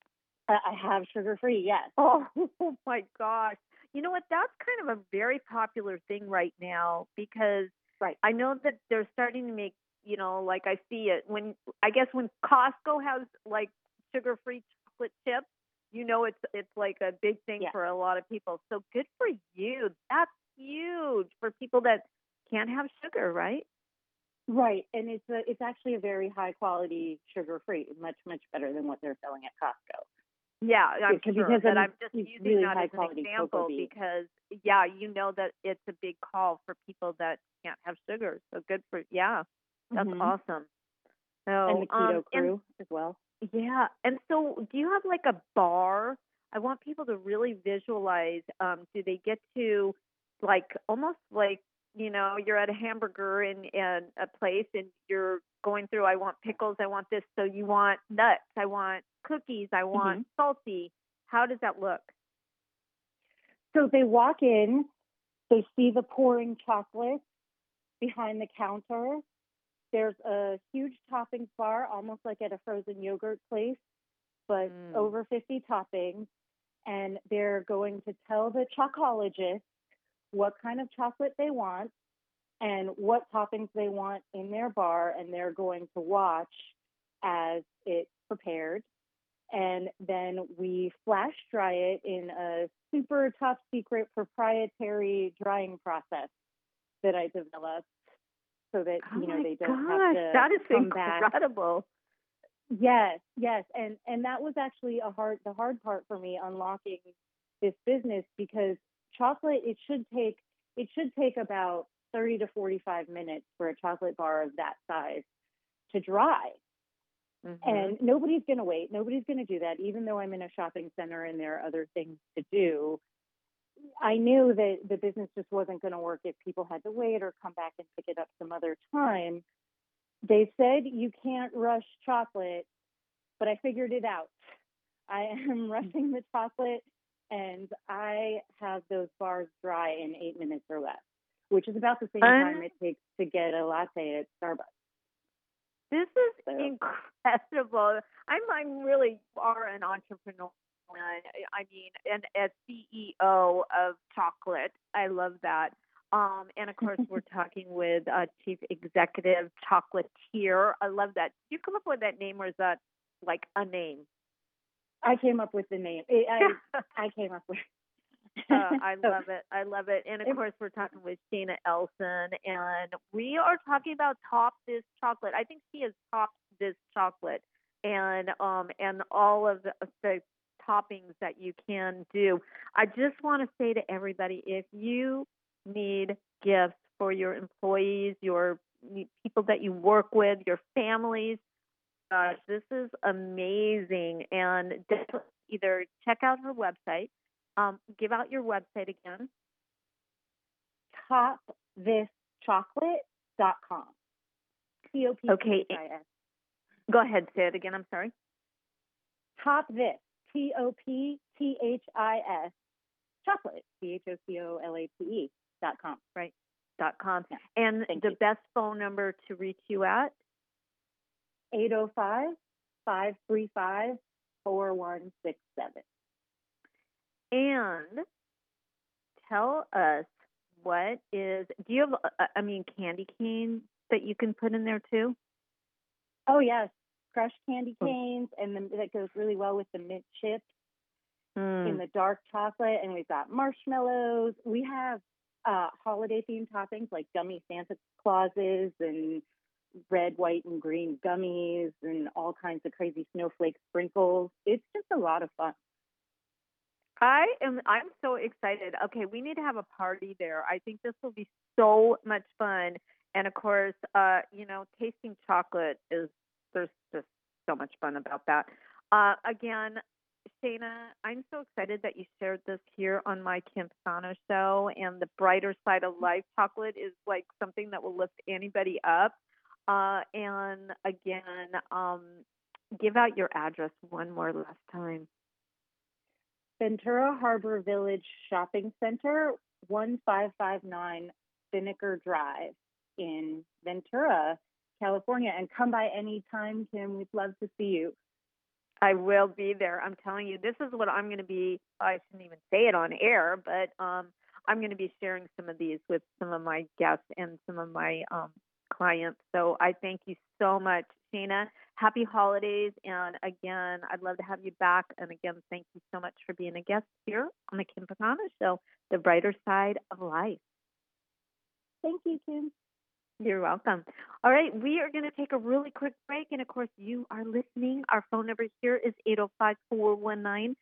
Speaker 7: I have sugar-free, yes.
Speaker 2: Oh, my gosh. You know what? That's kind of a very popular thing right now because
Speaker 7: Right.
Speaker 2: I know that they're starting to make, like I see it when Costco has like sugar-free chocolate chips, it's like a big thing
Speaker 7: Yeah.
Speaker 2: for a lot of people. So good for you. That's huge for people that can't have sugar, right?
Speaker 7: Right, and it's actually a very high quality sugar-free, much, much better than what they're selling at Costco.
Speaker 2: Yeah, I'm
Speaker 7: Because
Speaker 2: sure.
Speaker 7: of
Speaker 2: But I'm just
Speaker 7: it's
Speaker 2: using
Speaker 7: really
Speaker 2: that
Speaker 7: high
Speaker 2: as an
Speaker 7: quality cocoa
Speaker 2: example
Speaker 7: beans.
Speaker 2: because, that it's a big call for people that can't have sugar. So good for, that's
Speaker 7: Mhm.
Speaker 2: awesome.
Speaker 7: And
Speaker 2: So,
Speaker 7: the keto crew as well.
Speaker 2: yeah. And so do you have like a bar? I want people to really visualize, do they get to like almost like, you're at a hamburger in a place and you're going through, I want pickles, I want this. So you want nuts, I want cookies, I want salty. How does that look?
Speaker 7: So they walk in, they see the pouring chocolate behind the counter. There's a huge toppings bar, almost like at a frozen yogurt place, but over 50 toppings. And they're going to tell the chocologist what kind of chocolate they want and what toppings they want in their bar. And they're going to watch as it's prepared. And then we flash dry it in a super top secret proprietary drying process that I developed so that, they don't have to
Speaker 2: that is
Speaker 7: come back.
Speaker 2: incredible.
Speaker 7: Yes. And that was actually the hard part for me unlocking this business because chocolate, it should take about 30 to 45 minutes for a chocolate bar of that size to dry. And nobody's going to wait. Nobody's going to do that. Even though I'm in a shopping center and there are other things to do, I knew that the business just wasn't going to work if people had to wait or come back and pick it up some other time. They said you can't rush chocolate, but I figured it out. I am rushing the chocolate, and I have those bars dry in 8 minutes or less, which is about the same time it takes to get a latte at Starbucks.
Speaker 2: This is incredible. I'm really are an entrepreneur. I mean, and as CEO of chocolate, I love that. And of course, we're talking with Chief Executive Chocolatier. I love that. Did you come up with that name, or is that like a name?
Speaker 7: I came up with the name. I came up with.
Speaker 2: I love it. I love it. And of course, we're talking with Shana Elson, and we are talking about Top This Chocolate. I think she has topped this chocolate, and all of the toppings that you can do. I just want to say to everybody, if you need gifts for your employees, your people that you work with, your families, gosh, this is amazing. And definitely either check out her website. Give out your website again.
Speaker 7: TopThisChocolate.com. TOPTHIS.
Speaker 2: Okay. Go ahead. Say it again. I'm sorry.
Speaker 7: Top This. TOPTHIS. Chocolate. CHOCOLATE.com.
Speaker 2: Right. .com.
Speaker 7: Yeah.
Speaker 2: And
Speaker 7: Thank
Speaker 2: the
Speaker 7: you.
Speaker 2: best phone number to reach you at?
Speaker 7: 805-535-4167.
Speaker 2: And tell us do you have, candy cane that you can put in there too?
Speaker 7: Oh, yes. Crushed candy canes, and that goes really well with the mint chips in the dark chocolate. And we've got marshmallows. We have holiday-themed toppings like gummy Santa Clauses and red, white, and green gummies and all kinds of crazy snowflake sprinkles. It's just a lot of fun.
Speaker 2: I'm so excited. Okay, we need to have a party there. I think this will be so much fun. And of course, tasting chocolate there's just so much fun about that. Again, Shana, I'm so excited that you shared this here on my Kim Pagano show. And the brighter side of life, chocolate is like something that will lift anybody up. And again, give out your address one more last time.
Speaker 7: Ventura Harbor Village Shopping Center, 1559 Spinnaker Drive in Ventura, California. And come by anytime, Kim. We'd love to see you.
Speaker 2: I will be there. I'm telling you, this is what I'm going to be. I shouldn't even say it on air, but I'm going to be sharing some of these with some of my guests and some of my clients. So I thank you so much, Shana. Happy holidays. And again, I'd love to have you back. And again, thank you so much for being a guest here on the Kim Pagano Show, the brighter side of life.
Speaker 7: Thank you, Kim.
Speaker 2: You're welcome. All right, we are going to take a really quick break. And of course, you are listening. Our phone number here is 805-419-0008,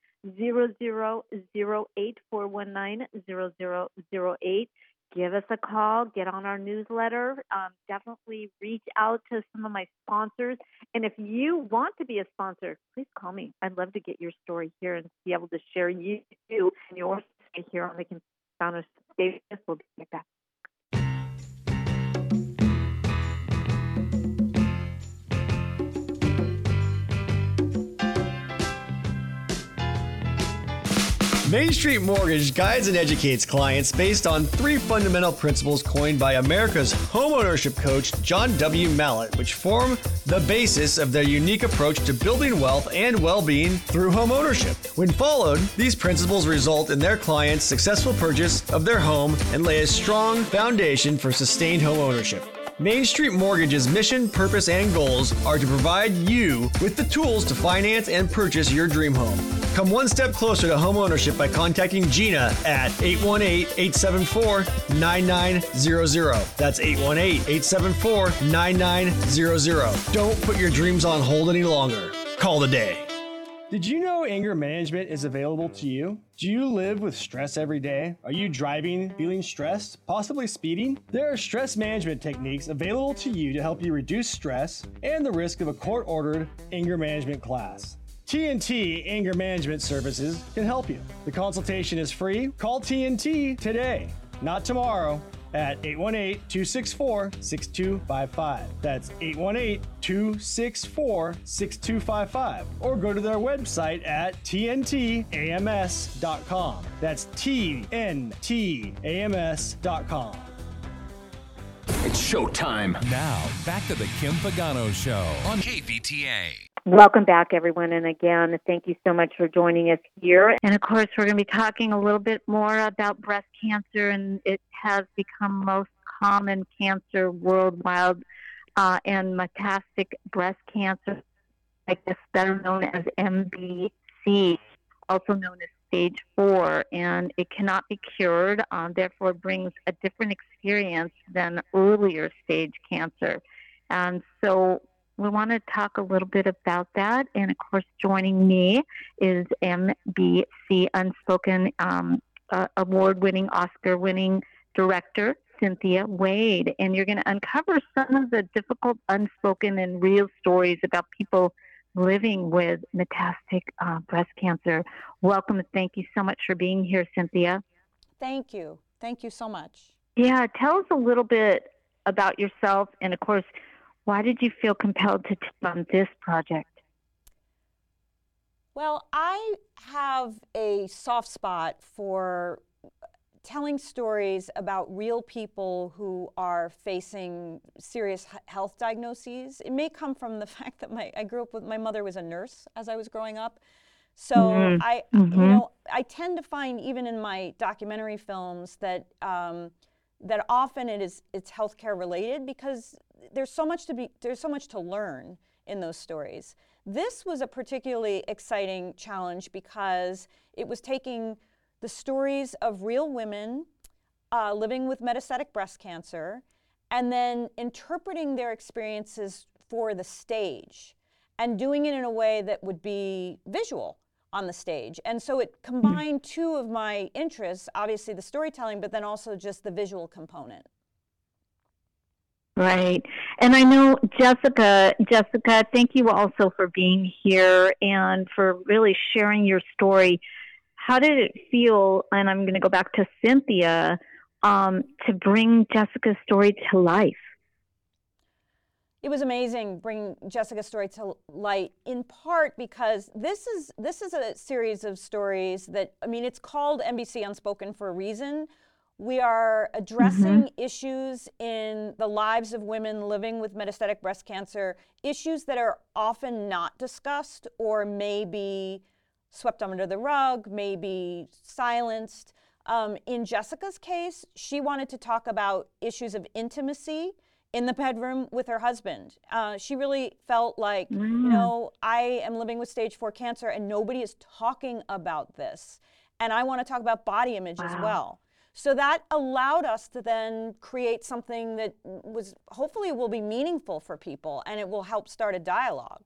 Speaker 2: 419-0008. Give us a call. Get on our newsletter. Definitely reach out to some of my sponsors. And if you want to be a sponsor, please call me. I'd love to get your story here and be able to share you and your story here on the Kim Pagano Show. We'll be right back.
Speaker 4: Main Street Mortgage guides and educates clients based on 3 fundamental principles coined by America's homeownership coach, John W. Mallett, which form the basis of their unique approach to building wealth and well-being through homeownership. When followed, these principles result in their clients' successful purchase of their home and lay a strong foundation for sustained homeownership. Main Street Mortgage's mission, purpose, and goals are to provide you with the tools to finance and purchase your dream home. Come one step closer to home ownership by contacting Gina at 818-874-9900. That's 818-874-9900. Don't put your dreams on hold any longer. Call today. Did you know anger management is available to you? Do you live with stress every day? Are you driving, feeling stressed, possibly speeding? There are stress management techniques available to you to help you reduce stress and the risk of a court-ordered anger management class. TNT Anger Management Services can help you. The consultation is free. Call TNT today, not tomorrow, at 818-264-6255. That's 818-264-6255. Or go to their website at tntams.com. That's tntams.com.
Speaker 6: It's showtime. Now, back to the Kim Pagano Show on KVTA.
Speaker 2: Welcome back, everyone. And again, thank you so much for joining us here. And of course, we're going to be talking a little bit more about breast cancer, and it has become most common cancer worldwide, and metastatic breast cancer, I guess better known as MBC, also known as stage 4, and it cannot be cured, therefore it brings a different experience than earlier stage cancer. And so we want to talk a little bit about that. And of course, joining me is MBC Unspoken award-winning, Oscar-winning director, Cynthia Wade. And you're going to uncover some of the difficult, unspoken, and real stories about people living with metastatic breast cancer. Welcome, and thank you so much for being here, Cynthia.
Speaker 8: Thank you. Thank you so much.
Speaker 2: Yeah, tell us a little bit about yourself, and of course, why did you feel compelled to take on this project?
Speaker 8: Well, I have a soft spot for telling stories about real people who are facing serious health diagnoses. It may come from the fact that I grew up with, my mother was a nurse as I was growing up. So I tend to find even in my documentary films that that often it's healthcare related, because there's so much to learn in those stories. This was a particularly exciting challenge because it was taking the stories of real women living with metastatic breast cancer and then interpreting their experiences for the stage and doing it in a way that would be visual on the stage. And so it combined two of my interests, obviously the storytelling, but then also just the visual component.
Speaker 2: Right. And I know, Jessica, thank you also for being here and for really sharing your story. How did it feel, and I'm going to go back to Cynthia, to bring Jessica's story to life?
Speaker 8: It was amazing bringing Jessica's story to light, in part because this is a series of stories that, I mean, it's called NBC Unspoken for a reason. We are addressing issues in the lives of women living with metastatic breast cancer, issues that are often not discussed or may be swept under the rug, may be silenced. In Jessica's case, she wanted to talk about issues of intimacy in the bedroom with her husband. She really felt like, you know, I am living with stage 4 cancer and nobody is talking about this. And I want to talk about body image as well. So that allowed us to then create something that was hopefully will be meaningful for people and it will help start a dialogue.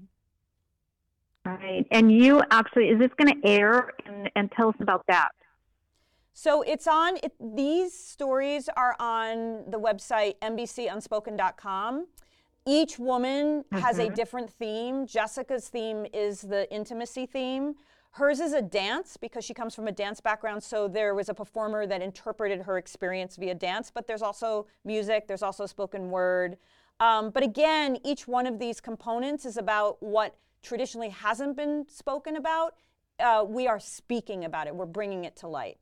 Speaker 2: Right. And you actually, is this going to air? And tell us about that.
Speaker 8: So it's on, these stories are on the website NBCUnspoken.com. Each woman has a different theme. Jessica's theme is the intimacy theme. Hers is a dance because she comes from a dance background, so there was a performer that interpreted her experience via dance, but there's also music, there's also spoken word. But again, each one of these components is about what traditionally hasn't been spoken about. We are speaking about it, we're bringing it to light.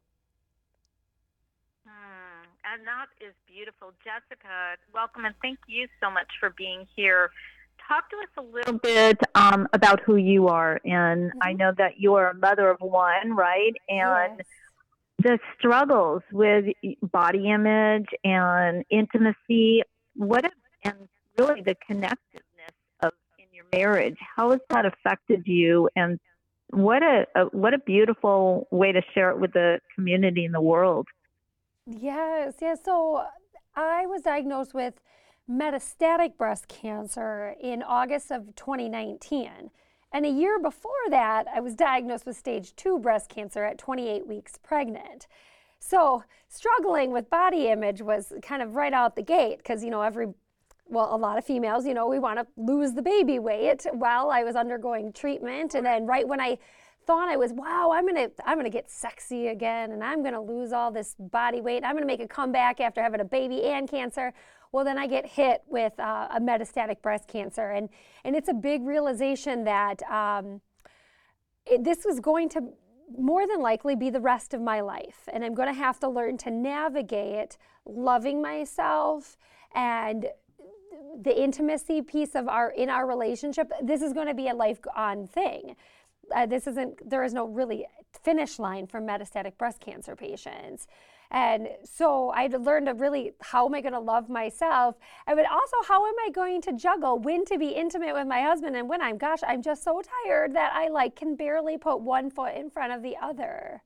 Speaker 3: And that is beautiful. Jessica, welcome and thank you so much for being here. Talk to us a little
Speaker 2: bit about who you are. And I know that you are a mother of one, right? And the struggles with body image and intimacy, and really the connectedness of in your marriage. How has that affected you? And what a beautiful way to share it with the community and the world.
Speaker 9: Yes. So I was diagnosed with metastatic breast cancer in August of 2019. And a year before that, I was diagnosed with stage 2 breast cancer at 28 weeks pregnant. So struggling with body image was kind of right out the gate because, you know, a lot of females, you know, we want to lose the baby weight while I was undergoing treatment. And then right when I thought I was, wow, I'm gonna get sexy again and I'm gonna lose all this body weight. I'm gonna make a comeback after having a baby and cancer. Well, then I get hit with a metastatic breast cancer. And it's a big realization that this was going to more than likely be the rest of my life. And I'm going to have to learn to navigate loving myself and the intimacy piece of in our relationship. This is going to be a life-on thing. There is no really finish line for metastatic breast cancer patients. And so I had to learn to really, how am I going to love myself? And but also, how am I going to juggle when to be intimate with my husband and when I'm just so tired that I can barely put one foot in front of the other.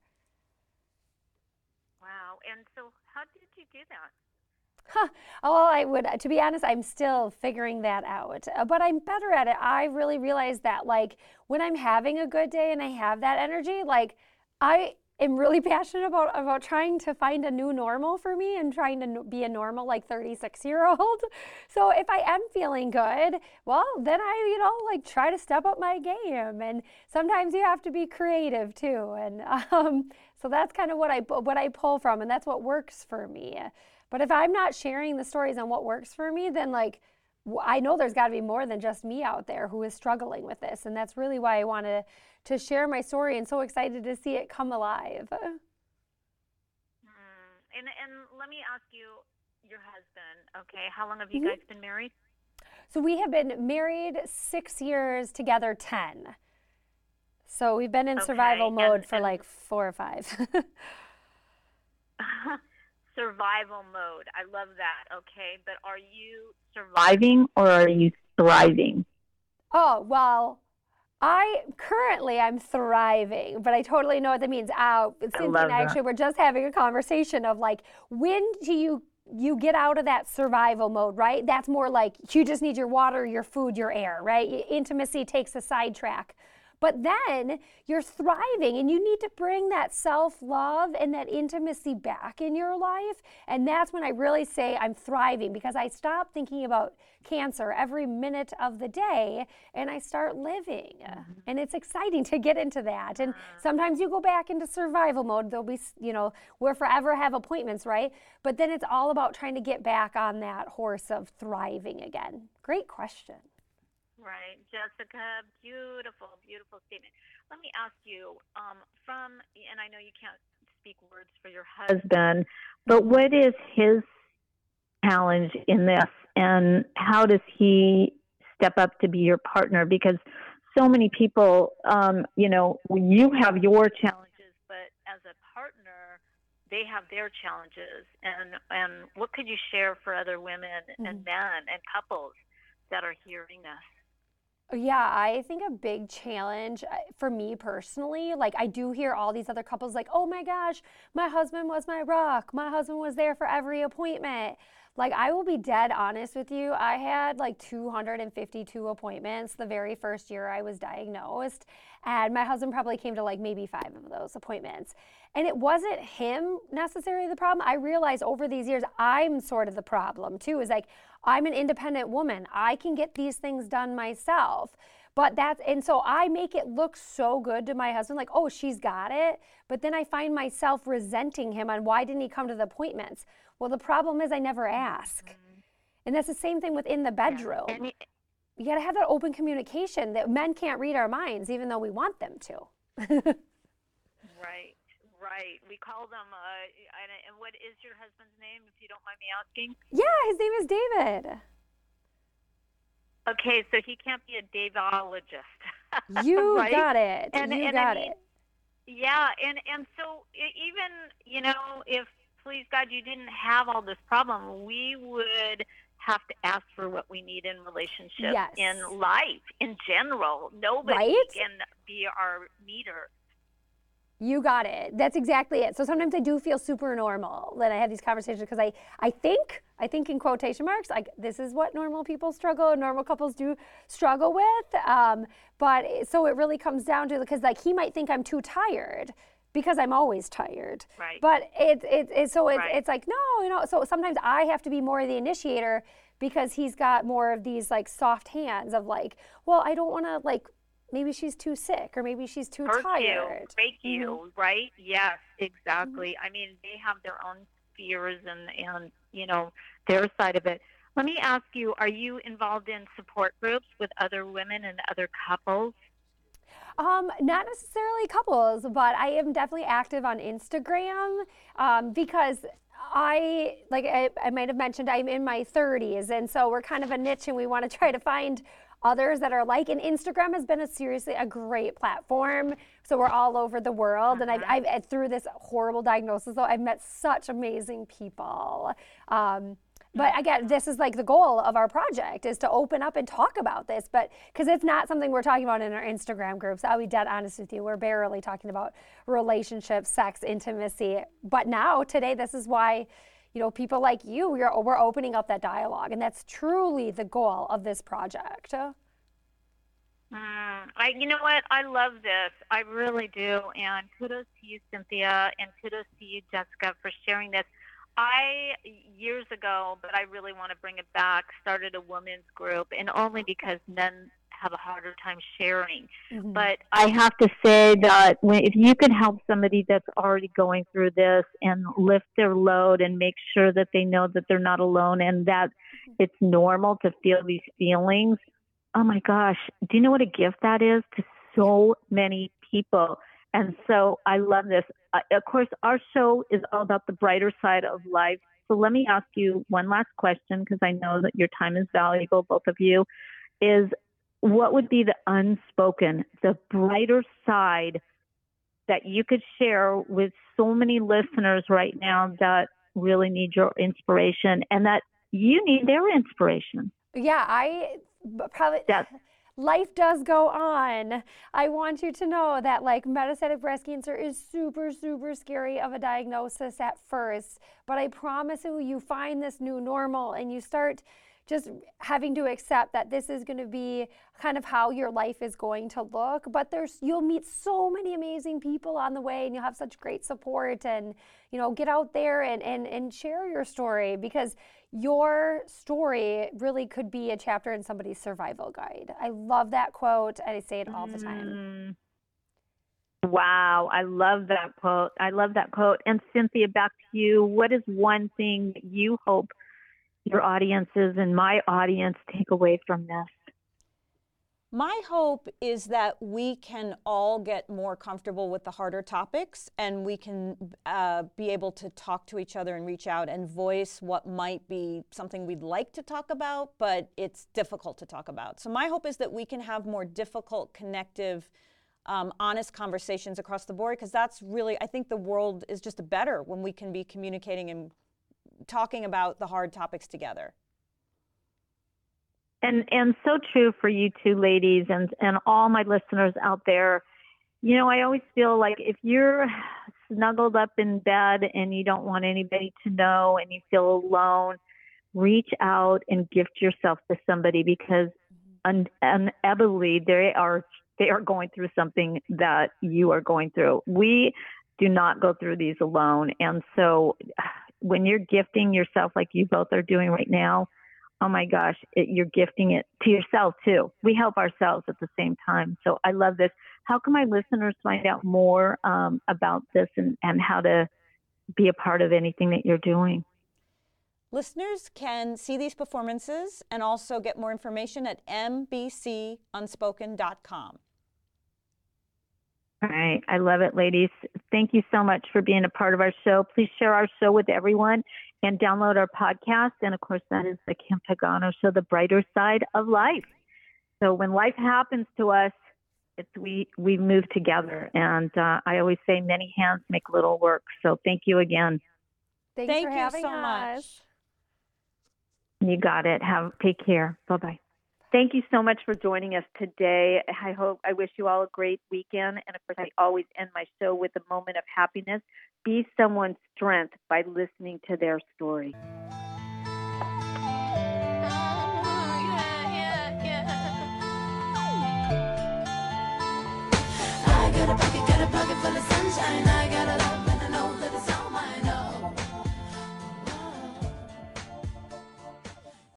Speaker 3: Wow. And so how did you do that?
Speaker 9: Well, to be honest, I'm still figuring that out, but I'm better at it. I really realized that when I'm having a good day and I have that energy, I am really passionate about trying to find a new normal for me and trying to be a normal 36-year-old. So if I am feeling good, well, then I try to step up my game. And sometimes you have to be creative too. And so that's kind of what I pull from, and that's what works for me. But if I'm not sharing the stories on what works for me, then I know there's got to be more than just me out there who is struggling with this. And that's really why I wanted to share my story and so excited to see it come alive.
Speaker 3: And let me ask you, your husband, okay, how long have you guys been married?
Speaker 9: So we have been married 6 years, together 10. So we've been in survival mode for 4 or 5.
Speaker 3: Survival mode. I love that. Okay. But are you surviving or are you thriving?
Speaker 9: Oh, well, I'm thriving, but I totally know what that means. Cynthia and I actually were just having a conversation of when do you get out of that survival mode, right? That's more you just need your water, your food, your air, right? Intimacy takes a sidetrack. But then you're thriving and you need to bring that self-love and that intimacy back in your life. And that's when I really say I'm thriving, because I stop thinking about cancer every minute of the day and I start living. And it's exciting to get into that. And sometimes you go back into survival mode. There'll be, we'll forever have appointments, right? But then it's all about trying to get back on that horse of thriving again. Great question.
Speaker 3: Right. Jessica, beautiful, beautiful statement. Let me ask you, and I know you can't
Speaker 2: speak words for your husband, but what is his challenge in this, and how does he step up to be your partner? Because so many people, you have your challenges, but as a partner, they have their challenges. And what could you share for other women and men and couples that are hearing this?
Speaker 9: Yeah, I think a big challenge for me personally, like I do hear all these other couples like, oh my gosh, my husband was my rock. My husband was there for every appointment. Like, I will be dead honest with you. I had like 252 appointments the very first year I was diagnosed. And my husband probably came to like maybe 5 of those appointments. And it wasn't him necessarily the problem. I realized over these years, I'm sort of the problem too. Is like, I'm an independent woman. I can get these things done myself. And so I make it look so good to my husband, like, oh, she's got it. But then I find myself resenting him on why didn't he come to the appointments? Well, the problem is I never ask. And that's the same thing within the bedroom. Yeah. You got to have that open communication that men can't read our minds, even though we want them to.
Speaker 2: Right. We call them, and what is your husband's name, if you don't mind me asking?
Speaker 9: Yeah, his name is David.
Speaker 2: Okay, so he can't be a Davidologist.
Speaker 9: You
Speaker 2: right?
Speaker 9: got it. You got it.
Speaker 2: Yeah, and so even, if, please God, you didn't have all this problem, we would have to ask for what we need in relationships, in life, in general. Nobody can be our meter.
Speaker 9: You got it. That's exactly it. So sometimes I do feel super normal when I have these conversations because I think in quotation marks, like this is what normal couples do struggle with. But so it really comes down to, because like he might think I'm too tired because I'm always tired.
Speaker 2: Right.
Speaker 9: But it's like, no, so sometimes I have to be more of the initiator because he's got more of these like soft hands of like, well, I don't want to like, maybe she's too sick or maybe she's too tired.
Speaker 2: Break you, right? Yes, exactly. I mean, they have their own fears and their side of it. Let me ask you, are you involved in support groups with other women and other couples?
Speaker 9: Not necessarily couples, but I am definitely active on Instagram because I might have mentioned I'm in my 30s, and so we're kind of a niche and we want to try to find others that are like, and Instagram has been a great platform. So we're all over the world. And I've through this horrible diagnosis, though, I've met such amazing people. But again, this is like the goal of our project is to open up and talk about this, but because it's not something we're talking about in our Instagram groups. I'll be dead honest with you. We're barely talking about relationships, sex, intimacy. But now today, this is why, people like you, we're opening up that dialogue, and that's truly the goal of this project.
Speaker 2: You know what? I love this. I really do. And kudos to you, Cynthia, and kudos to you, Jessica, for sharing this. Years ago, but I really want to bring it back, started a women's group, and only because men have a harder time sharing. Mm-hmm. But I have to say that if you can help somebody that's already going through this and lift their load and make sure that they know that they're not alone and that it's normal to feel these feelings, oh my gosh, do you know what a gift that is to so many people? And so I love this. Of course, our show is all about the brighter side of life. So let me ask you one last question, because I know that your time is valuable, both of you, is what would be the unspoken, the brighter side that you could share with so many listeners right now that really need your inspiration and that you need their inspiration?
Speaker 9: Yeah, life does go on. I want you to know that metastatic breast cancer is super, super scary of a diagnosis at first. But I promise you find this new normal and you start just having to accept that this is going to be kind of how your life is going to look. But you'll meet so many amazing people on the way and you'll have such great support, and get out there and share your story, because your story really could be a chapter in somebody's survival guide. I love that quote, and I say it all the time.
Speaker 2: Wow, I love that quote. And Cynthia, back to you. What is one thing that you hope your audiences and my audience take away from this?
Speaker 8: My hope is that we can all get more comfortable with the harder topics, and we can be able to talk to each other and reach out and voice what might be something we'd like to talk about, but it's difficult to talk about. So my hope is that we can have more difficult, connective, honest conversations across the board, because that's really, I think the world is just better when we can be communicating and talking about the hard topics together.
Speaker 2: And so true for you two ladies and all my listeners out there. You know, I always feel like if you're snuggled up in bed and you don't want anybody to know and you feel alone, reach out and gift yourself to somebody, because inevitably they are going through something that you are going through. We do not go through these alone. And so when you're gifting yourself like you both are doing right now, oh my gosh, you're gifting it to yourself too. We help ourselves at the same time. So I love this. How can my listeners find out more about this and how to be a part of anything that you're doing?
Speaker 8: Listeners can see these performances and also get more information at mbcunspoken.com.
Speaker 2: All right. I love it, ladies. Thank you so much for being a part of our show. Please share our show with everyone and download our podcast. And of course, that is the Kim Pagano Show, the brighter side of life. So when life happens to us, we move together. And I always say many hands make little work. So thank you again.
Speaker 9: Thanks for having us.
Speaker 2: You got it. Take care. Bye-bye. Thank you so much for joining us today. I wish you all a great weekend. And of course, I always end my show with a moment of happiness. Be someone's strength by listening to their story.
Speaker 10: I got a pocket full of sunshine. I got